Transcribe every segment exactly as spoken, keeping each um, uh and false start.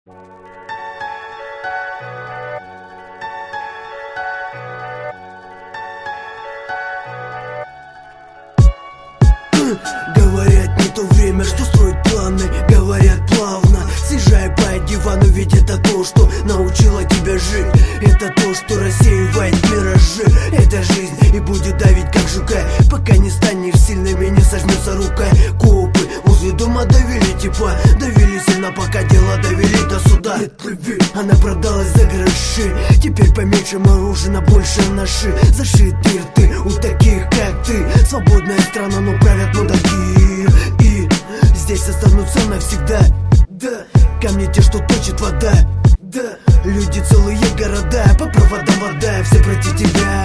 Говорят, не то время, что строить планы. Говорят плавно, съезжай по дивану. Ведь это то, что научила тебя жить. Это то, что рассеивает миражи. Это жизнь и будет давить как жука, пока не станешь сильным и не сожмется рука. Копы возле дома давили типа, давили сильно, пока дело довели до суда. Нет любви, она продалась за гроши. Теперь поменьше мороженого, больше наши зашиты рты у таких как ты. Свободная страна, но правят мудаки. И здесь останутся навсегда. Да, камни те, что точит вода. Да, люди целые города, по проводам вода, все против тебя.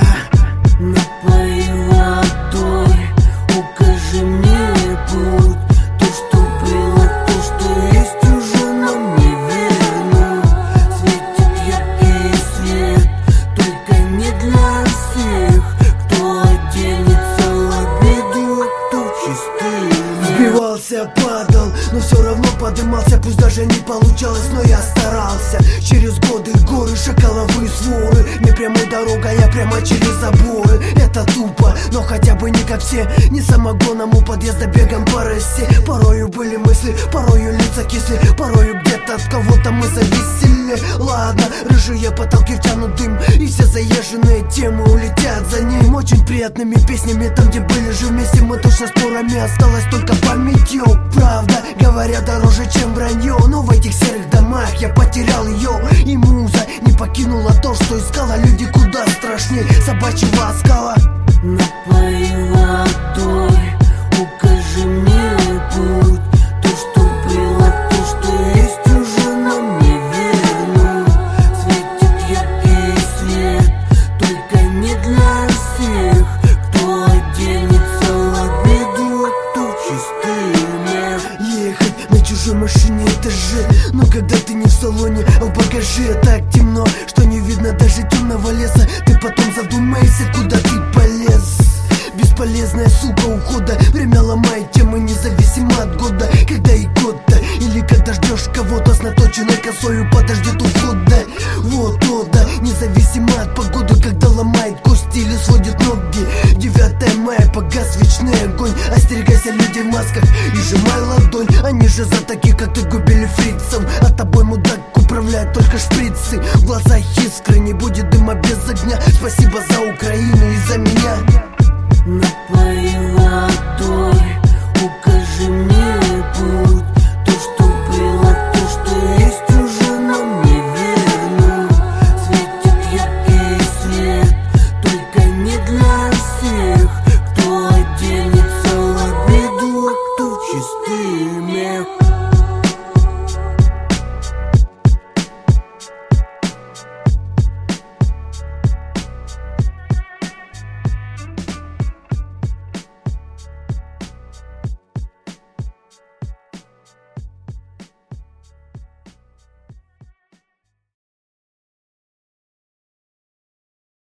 Напои водой, укажи мне путь. То, что было, то, что есть, уже нам не верно. Светит яркий свет, только не для всех. Кто оденется в обиду, а кто чистый. Сбивался, падал, но все равно подымался. Пусть даже не получалось, но я старался. Через годы горы, шакаловые своры. Не прямой дорогой, а прямо через заборы. Это тупо, но хотя бы не как все. Не самогоном у подъезда бегом по росе. Порою были мысли, порою лица кисли. Порою где-то от кого-то мы зависели. Ладно, рыжие потолки втянут дым, и все заезженные темы улетят за ним. Очень приятными песнями, там где были же вместе мы. Точно спорами осталось только памятью. Правда, говорят, дороже чем вранье. Но в этих серых домах я потерял ее. И муза не покинула то, что искала. Люди куда страшнее собачьего оскала. Напои водой, укажи мне путь. То, что было, то, что есть, уже нам не верно. Светит яркий свет, только не для всех. Кто оденется в обиду, а кто чистый мир. Ехать на чужой машине это же. Но когда ты не в салоне, а в багаже так темно, что не видно даже темного леса. Ты потом задумайся, куда ты полез. Бесполезная сука ухода. Время ломает темы, независимо от года. Когда и год-то, или когда ждешь кого-то с наточенной косою, подождет ухода. Вот то да, независимо от погоды. Когда ломает кости или сводит ноги. девятое мая, погас вечный огонь. Остерегайся людей в масках и сжимай ладонь. Они же за таких, как ты, губили фрицев. А тобой, мудак, управляют только шприцы. В глазах искры, не будет дыма без огня. Спасибо за Украину и за меня. Напои